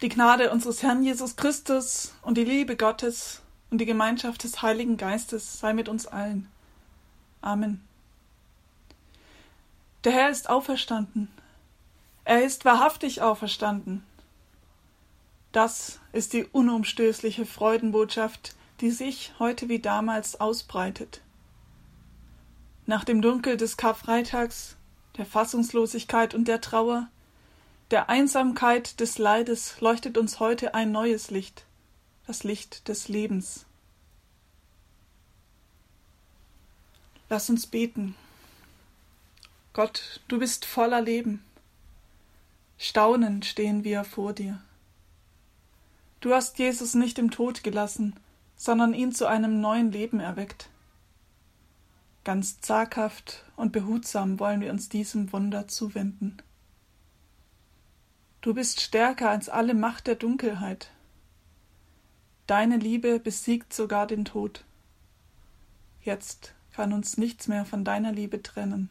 Die Gnade unseres Herrn Jesus Christus und die Liebe Gottes und die Gemeinschaft des Heiligen Geistes sei mit uns allen. Amen. Der Herr ist auferstanden. Er ist wahrhaftig auferstanden. Das ist die unumstößliche Freudenbotschaft, die sich heute wie damals ausbreitet. Nach dem Dunkel des Karfreitags, der Fassungslosigkeit und der Trauer, der Einsamkeit des Leides leuchtet uns heute ein neues Licht, das Licht des Lebens. Lass uns beten. Gott, du bist voller Leben. Staunend stehen wir vor dir. Du hast Jesus nicht im Tod gelassen, sondern ihn zu einem neuen Leben erweckt. Ganz zaghaft und behutsam wollen wir uns diesem Wunder zuwenden. Du bist stärker als alle Macht der Dunkelheit. Deine Liebe besiegt sogar den Tod. Jetzt kann uns nichts mehr von deiner Liebe trennen.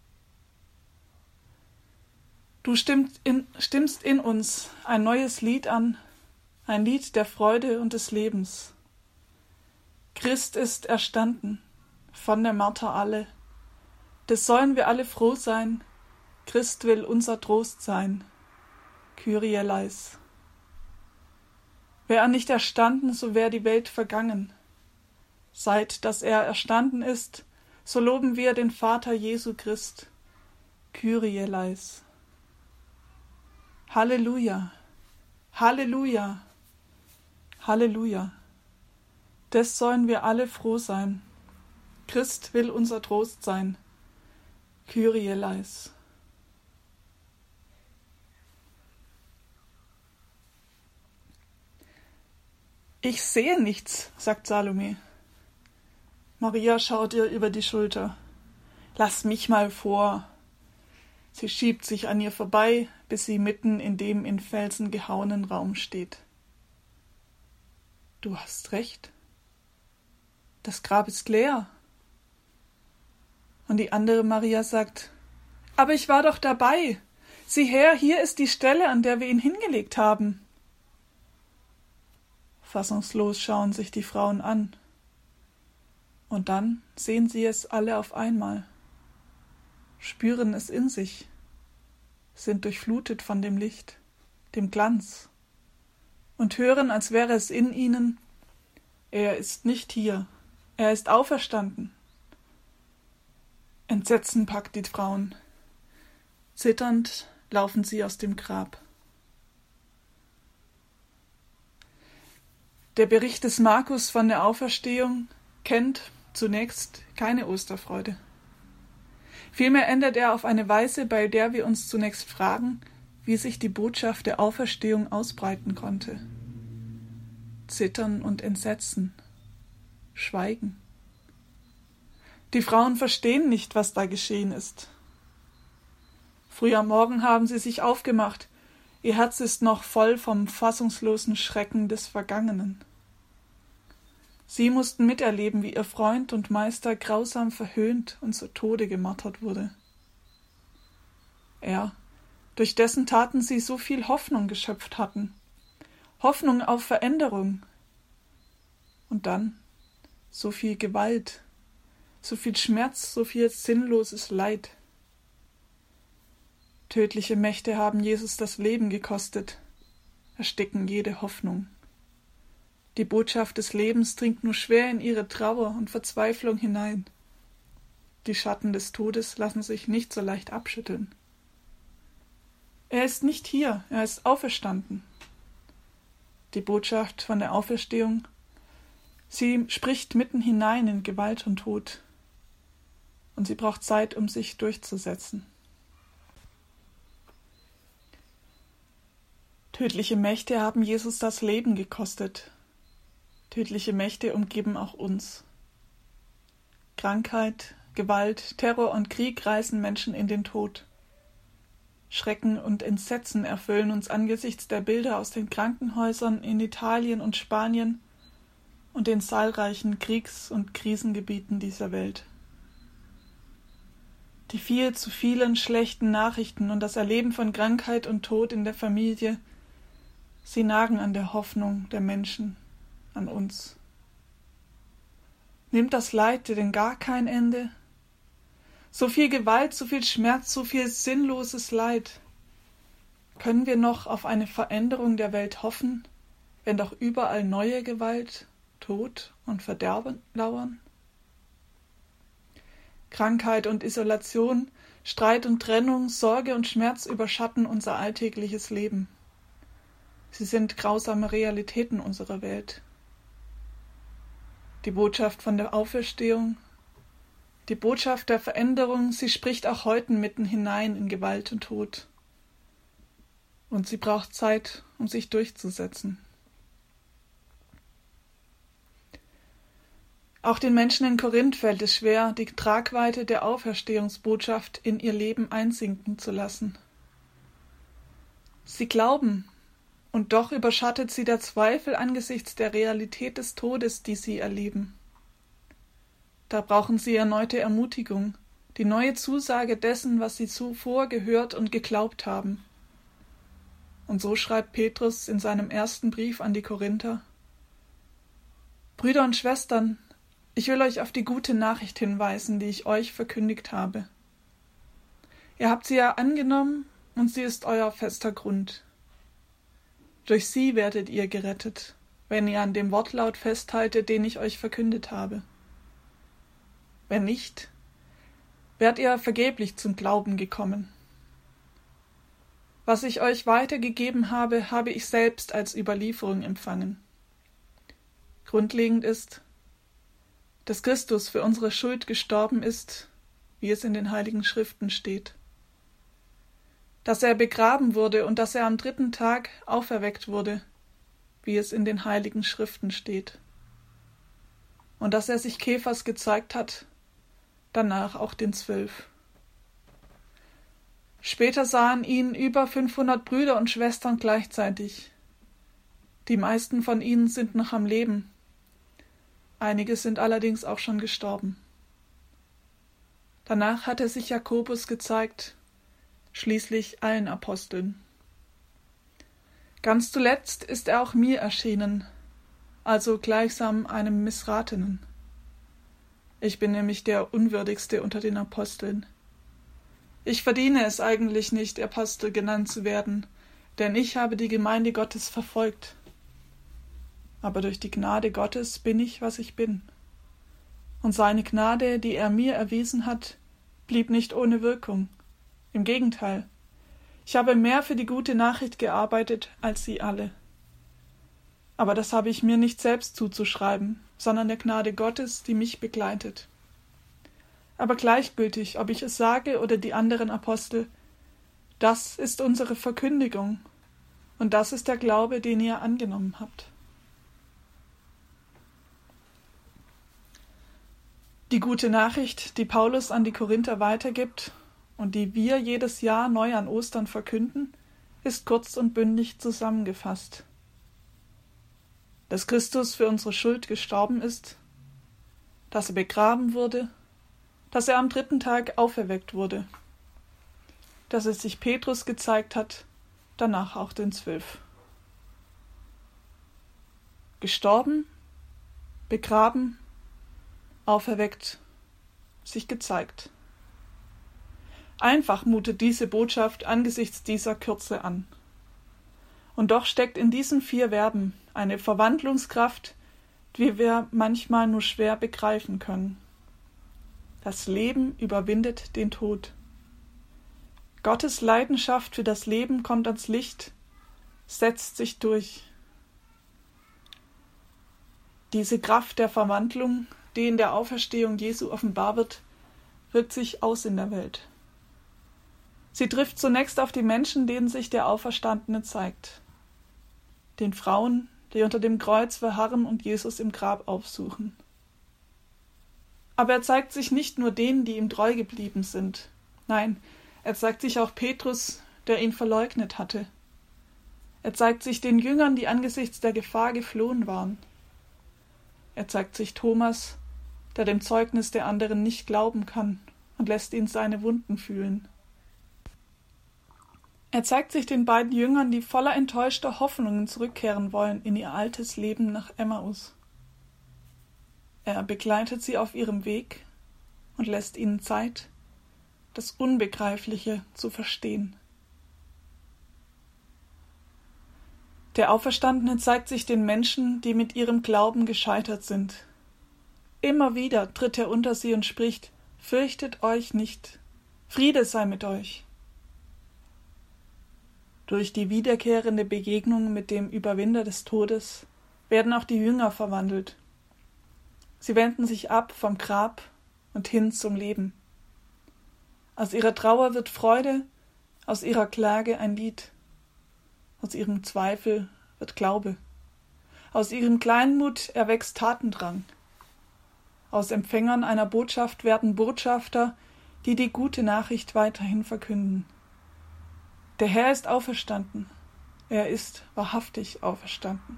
Du stimmst in uns ein neues Lied an, ein Lied der Freude und des Lebens. Christ ist erstanden, von der Marter alle. Des sollen wir alle froh sein, Christ will unser Trost sein. Kyrie eleis. Wär er nicht erstanden, so wär die Welt vergangen. Seit dass er erstanden ist, so loben wir den Vater Jesu Christ. Kyrie eleis. Halleluja, Halleluja, Halleluja. Des sollen wir alle froh sein. Christ will unser Trost sein. Kyrie eleis. Ich sehe nichts, sagt Salome. Maria schaut ihr über die Schulter. Lass mich mal vor. Sie schiebt sich an ihr vorbei, bis sie mitten in dem in Felsen gehauenen Raum steht. Du hast recht. Das Grab ist leer. Und die andere Maria sagt, aber ich war doch dabei. Sieh her, hier ist die Stelle, an der wir ihn hingelegt haben. Fassungslos schauen sich die Frauen an. Und dann sehen sie es alle auf einmal, spüren es in sich, sind durchflutet von dem Licht, dem Glanz und hören, als wäre es in ihnen, er ist nicht hier, er ist auferstanden. Entsetzen packt die Frauen. Zitternd laufen sie aus dem Grab. Der Bericht des Markus von der Auferstehung kennt zunächst keine Osterfreude. Vielmehr endet er auf eine Weise, bei der wir uns zunächst fragen, wie sich die Botschaft der Auferstehung ausbreiten konnte. Zittern und Entsetzen, Schweigen. Die Frauen verstehen nicht, was da geschehen ist. Früh am Morgen haben sie sich aufgemacht, ihr Herz ist noch voll vom fassungslosen Schrecken des Vergangenen. Sie mussten miterleben, wie ihr Freund und Meister grausam verhöhnt und zu Tode gemartert wurde. Er, durch dessen Taten sie so viel Hoffnung geschöpft hatten, Hoffnung auf Veränderung. Und dann so viel Gewalt, so viel Schmerz, so viel sinnloses Leid. Tödliche Mächte haben Jesus das Leben gekostet, ersticken jede Hoffnung. Die Botschaft des Lebens dringt nur schwer in ihre Trauer und Verzweiflung hinein. Die Schatten des Todes lassen sich nicht so leicht abschütteln. Er ist nicht hier, er ist auferstanden. Die Botschaft von der Auferstehung, sie spricht mitten hinein in Gewalt und Tod. Und sie braucht Zeit, um sich durchzusetzen. Tödliche Mächte haben Jesus das Leben gekostet. Tödliche Mächte umgeben auch uns. Krankheit, Gewalt, Terror und Krieg reißen Menschen in den Tod. Schrecken und Entsetzen erfüllen uns angesichts der Bilder aus den Krankenhäusern in Italien und Spanien und den zahlreichen Kriegs- und Krisengebieten dieser Welt. Die viel zu vielen schlechten Nachrichten und das Erleben von Krankheit und Tod in der Familie Sie nagen an der Hoffnung der Menschen, an uns. Nimmt das Leid denn gar kein Ende? So viel Gewalt, so viel Schmerz, so viel sinnloses Leid. Können wir noch auf eine Veränderung der Welt hoffen, wenn doch überall neue Gewalt, Tod und Verderben lauern? Krankheit und Isolation, Streit und Trennung, Sorge und Schmerz überschatten unser alltägliches Leben. Sie sind grausame Realitäten unserer Welt. Die Botschaft von der Auferstehung, die Botschaft der Veränderung, sie spricht auch heute mitten hinein in Gewalt und Tod. Und sie braucht Zeit, um sich durchzusetzen. Auch den Menschen in Korinth fällt es schwer, die Tragweite der Auferstehungsbotschaft in ihr Leben einsinken zu lassen. Sie glauben, und doch überschattet sie der Zweifel angesichts der Realität des Todes, die sie erleben. Da brauchen sie erneute Ermutigung, die neue Zusage dessen, was sie zuvor gehört und geglaubt haben. Und so schreibt Petrus in seinem ersten Brief an die Korinther: Brüder und Schwestern, ich will euch auf die gute Nachricht hinweisen, die ich euch verkündigt habe. Ihr habt sie ja angenommen und sie ist euer fester Grund. Durch sie werdet ihr gerettet, wenn ihr an dem Wortlaut festhaltet, den ich euch verkündet habe. Wenn nicht, wärt ihr vergeblich zum Glauben gekommen. Was ich euch weitergegeben habe, habe ich selbst als Überlieferung empfangen. Grundlegend ist, dass Christus für unsere Schuld gestorben ist, wie es in den Heiligen Schriften steht. Dass er begraben wurde und dass er am 3. Tag auferweckt wurde, wie es in den Heiligen Schriften steht. Und dass er sich Kephas gezeigt hat, danach auch den 12. Später sahen ihn über 500 Brüder und Schwestern gleichzeitig. Die meisten von ihnen sind noch am Leben. Einige sind allerdings auch schon gestorben. Danach hat er sich Jakobus gezeigt, schließlich allen Aposteln. Ganz zuletzt ist er auch mir erschienen, also gleichsam einem Missratenen. Ich bin nämlich der Unwürdigste unter den Aposteln. Ich verdiene es eigentlich nicht, Apostel genannt zu werden, denn ich habe die Gemeinde Gottes verfolgt. Aber durch die Gnade Gottes bin ich, was ich bin. Und seine Gnade, die er mir erwiesen hat, blieb nicht ohne Wirkung. Im Gegenteil, ich habe mehr für die gute Nachricht gearbeitet als sie alle. Aber das habe ich mir nicht selbst zuzuschreiben, sondern der Gnade Gottes, die mich begleitet. Aber gleichgültig, ob ich es sage oder die anderen Apostel, das ist unsere Verkündigung und das ist der Glaube, den ihr angenommen habt. Die gute Nachricht, die Paulus an die Korinther weitergibt und die wir jedes Jahr neu an Ostern verkünden, ist kurz und bündig zusammengefasst. Dass Christus für unsere Schuld gestorben ist, dass er begraben wurde, dass er am 3. Tag auferweckt wurde, dass es sich Petrus gezeigt hat, danach auch den 12. Gestorben, begraben, auferweckt, sich gezeigt. Einfach mutet diese Botschaft angesichts dieser Kürze an. Und doch steckt in diesen 4 Verben eine Verwandlungskraft, die wir manchmal nur schwer begreifen können. Das Leben überwindet den Tod. Gottes Leidenschaft für das Leben kommt ans Licht, setzt sich durch. Diese Kraft der Verwandlung, die in der Auferstehung Jesu offenbar wird, wirkt sich aus in der Welt. Sie trifft zunächst auf die Menschen, denen sich der Auferstandene zeigt. Den Frauen, die unter dem Kreuz verharren und Jesus im Grab aufsuchen. Aber er zeigt sich nicht nur denen, die ihm treu geblieben sind. Nein, er zeigt sich auch Petrus, der ihn verleugnet hatte. Er zeigt sich den Jüngern, die angesichts der Gefahr geflohen waren. Er zeigt sich Thomas, der dem Zeugnis der anderen nicht glauben kann und lässt ihn seine Wunden fühlen. Er zeigt sich den beiden Jüngern, die voller enttäuschter Hoffnungen zurückkehren wollen in ihr altes Leben nach Emmaus. Er begleitet sie auf ihrem Weg und lässt ihnen Zeit, das Unbegreifliche zu verstehen. Der Auferstandene zeigt sich den Menschen, die mit ihrem Glauben gescheitert sind. Immer wieder tritt er unter sie und spricht: Fürchtet euch nicht, Friede sei mit euch. Durch die wiederkehrende Begegnung mit dem Überwinder des Todes werden auch die Jünger verwandelt. Sie wenden sich ab vom Grab und hin zum Leben. Aus ihrer Trauer wird Freude, aus ihrer Klage ein Lied. Aus ihrem Zweifel wird Glaube. Aus ihrem Kleinmut erwächst Tatendrang. Aus Empfängern einer Botschaft werden Botschafter, die die gute Nachricht weiterhin verkünden. Der Herr ist auferstanden. Er ist wahrhaftig auferstanden.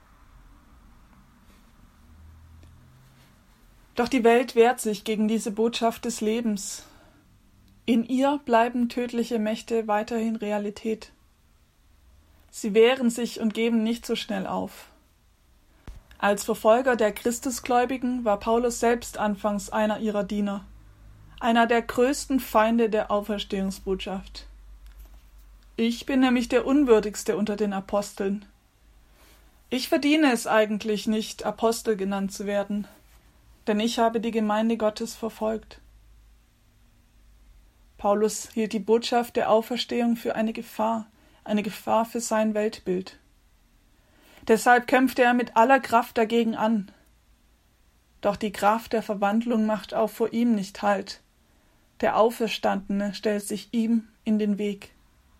Doch die Welt wehrt sich gegen diese Botschaft des Lebens. In ihr bleiben tödliche Mächte weiterhin Realität. Sie wehren sich und geben nicht so schnell auf. Als Verfolger der Christusgläubigen war Paulus selbst anfangs einer ihrer Diener, einer der größten Feinde der Auferstehungsbotschaft. Ich bin nämlich der Unwürdigste unter den Aposteln. Ich verdiene es eigentlich nicht, Apostel genannt zu werden, denn ich habe die Gemeinde Gottes verfolgt. Paulus hielt die Botschaft der Auferstehung für eine Gefahr für sein Weltbild. Deshalb kämpfte er mit aller Kraft dagegen an. Doch die Kraft der Verwandlung macht auch vor ihm nicht Halt. Der Auferstandene stellt sich ihm in den Weg.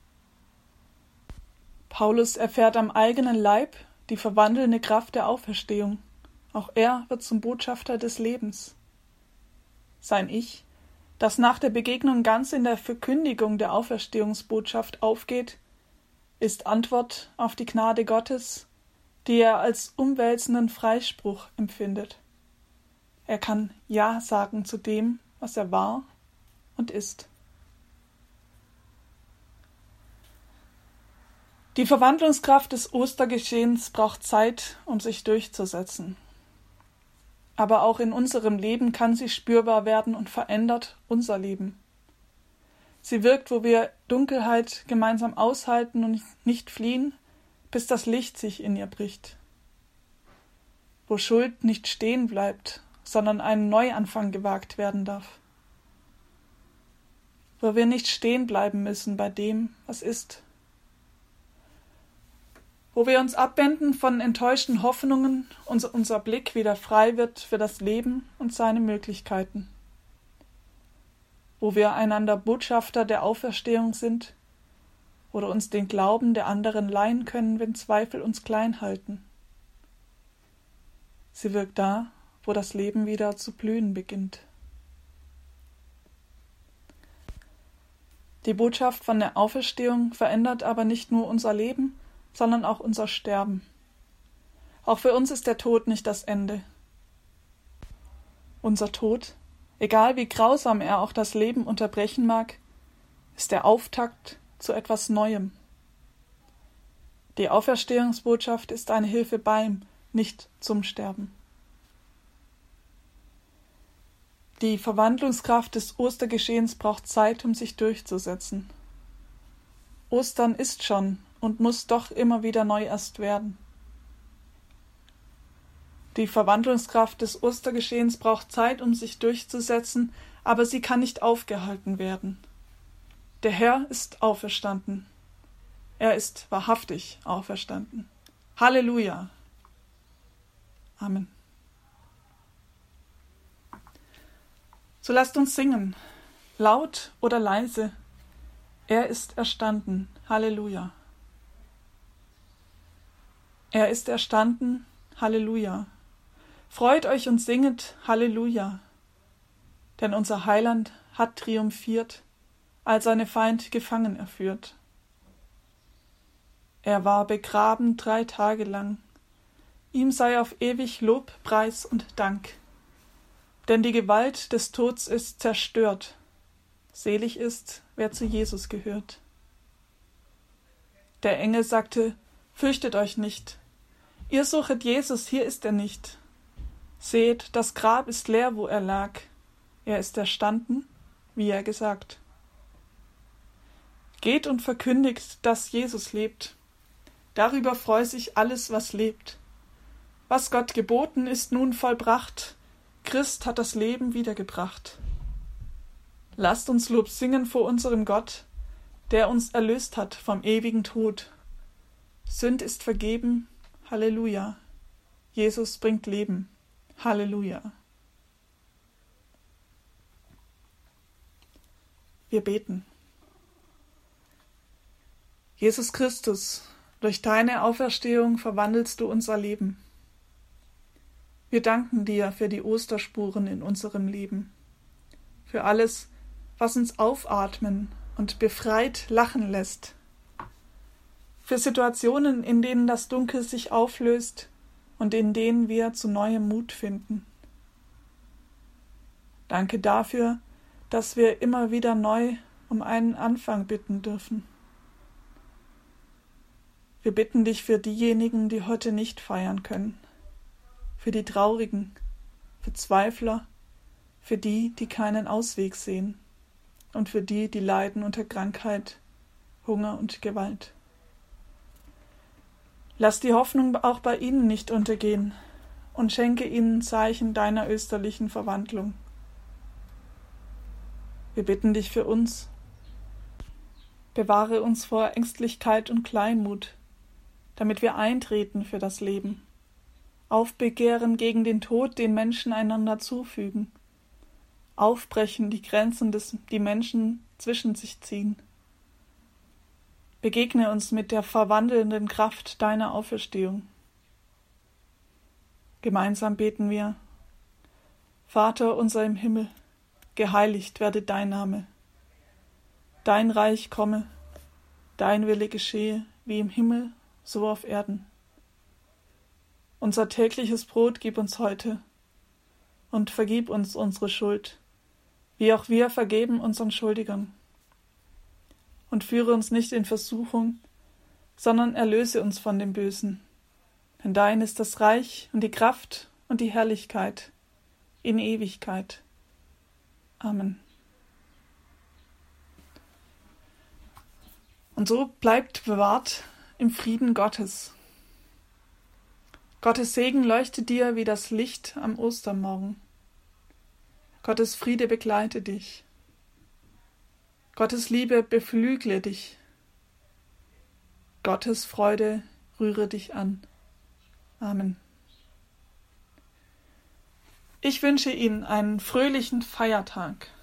Paulus erfährt am eigenen Leib die verwandelnde Kraft der Auferstehung. Auch er wird zum Botschafter des Lebens. Sein Ich, das nach der Begegnung ganz in der Verkündigung der Auferstehungsbotschaft aufgeht, ist Antwort auf die Gnade Gottes, die er als umwälzenden Freispruch empfindet. Er kann Ja sagen zu dem, was er war und ist. Die Verwandlungskraft des Ostergeschehens braucht Zeit, um sich durchzusetzen. Aber auch in unserem Leben kann sie spürbar werden und verändert unser Leben. Sie wirkt, wo wir Dunkelheit gemeinsam aushalten und nicht fliehen, bis das Licht sich in ihr bricht. Wo Schuld nicht stehen bleibt, sondern ein Neuanfang gewagt werden darf. Wo wir nicht stehen bleiben müssen bei dem, was ist. Wo wir uns abwenden von enttäuschten Hoffnungen und unser Blick wieder frei wird für das Leben und seine Möglichkeiten. Wo wir einander Botschafter der Auferstehung sind oder uns den Glauben der anderen leihen können, wenn Zweifel uns klein halten. Sie wirkt da, wo das Leben wieder zu blühen beginnt. Die Botschaft von der Auferstehung verändert aber nicht nur unser Leben, sondern auch unser Sterben. Auch für uns ist der Tod nicht das Ende. Unser Tod, egal wie grausam er auch das Leben unterbrechen mag, ist der Auftakt zu etwas Neuem. Die Auferstehungsbotschaft ist eine Hilfe beim, nicht zum Sterben. Die Verwandlungskraft des Ostergeschehens braucht Zeit, um sich durchzusetzen. Ostern ist schon und muss doch immer wieder neu erst werden. Die Verwandlungskraft des Ostergeschehens braucht Zeit, um sich durchzusetzen, aber sie kann nicht aufgehalten werden. Der Herr ist auferstanden. Er ist wahrhaftig auferstanden. Halleluja. Amen. So lasst uns singen, laut oder leise. Er ist erstanden. Halleluja. Er ist erstanden. Halleluja. Freut euch und singet Halleluja. Denn unser Heiland hat triumphiert, als seine Feind gefangen er führt. Er war begraben 3 Tage lang. Ihm sei auf ewig Lob, Preis und Dank. Denn die Gewalt des Tods ist zerstört. Selig ist, wer zu Jesus gehört. Der Engel sagte: Fürchtet euch nicht. Ihr suchet Jesus, hier ist er nicht. Seht, das Grab ist leer, wo er lag. Er ist erstanden, wie er gesagt. Geht und verkündigt, dass Jesus lebt. Darüber freut sich alles, was lebt. Was Gott geboten, ist nun vollbracht. Christ hat das Leben wiedergebracht. Lasst uns Lob singen vor unserem Gott, der uns erlöst hat vom ewigen Tod. Sünd ist vergeben, Halleluja. Jesus bringt Leben, Halleluja. Wir beten. Jesus Christus, durch deine Auferstehung verwandelst du unser Leben. Wir danken dir für die Osterspuren in unserem Leben, für alles, was uns aufatmen und befreit lachen lässt, für Situationen, in denen das Dunkel sich auflöst und in denen wir zu neuem Mut finden. Danke dafür, dass wir immer wieder neu um einen Anfang bitten dürfen. Wir bitten dich für diejenigen, die heute nicht feiern können, für die Traurigen, für Zweifler, für die, die keinen Ausweg sehen und für die, die leiden unter Krankheit, Hunger und Gewalt. Lass die Hoffnung auch bei ihnen nicht untergehen und schenke ihnen Zeichen deiner österlichen Verwandlung. Wir bitten dich für uns. Bewahre uns vor Ängstlichkeit und Kleinmut, damit wir eintreten für das Leben, aufbegehren gegen den Tod, den Menschen einander zufügen, aufbrechen die Grenzen, die Menschen zwischen sich ziehen. Begegne uns mit der verwandelnden Kraft deiner Auferstehung. Gemeinsam beten wir: Vater unser im Himmel, geheiligt werde dein Name. Dein Reich komme, dein Wille geschehe, wie im Himmel, so auf Erden. Unser tägliches Brot gib uns heute und vergib uns unsere Schuld, wie auch wir vergeben unseren Schuldigern. Und führe uns nicht in Versuchung, sondern erlöse uns von dem Bösen. Denn dein ist das Reich und die Kraft und die Herrlichkeit in Ewigkeit. Amen. Und so bleibt bewahrt im Frieden Gottes. Gottes Segen leuchtet dir wie das Licht am Ostermorgen. Gottes Friede begleite dich. Gottes Liebe beflügle dich. Gottes Freude rühre dich an. Amen. Ich wünsche Ihnen einen fröhlichen Feiertag.